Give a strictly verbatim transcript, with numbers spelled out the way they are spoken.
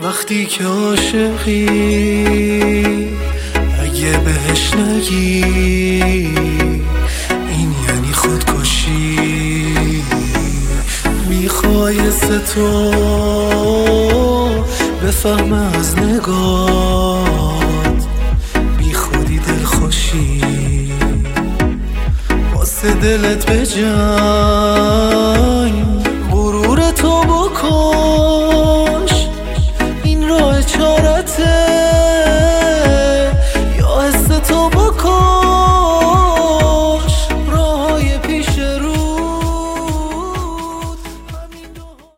وقتی که عاشقی اگه بهش نگی این یعنی خودکشی. میخوای ستو بفهم از نگات بی خودی دلخوشی. واسه دلت بجنگ غرور تو بکن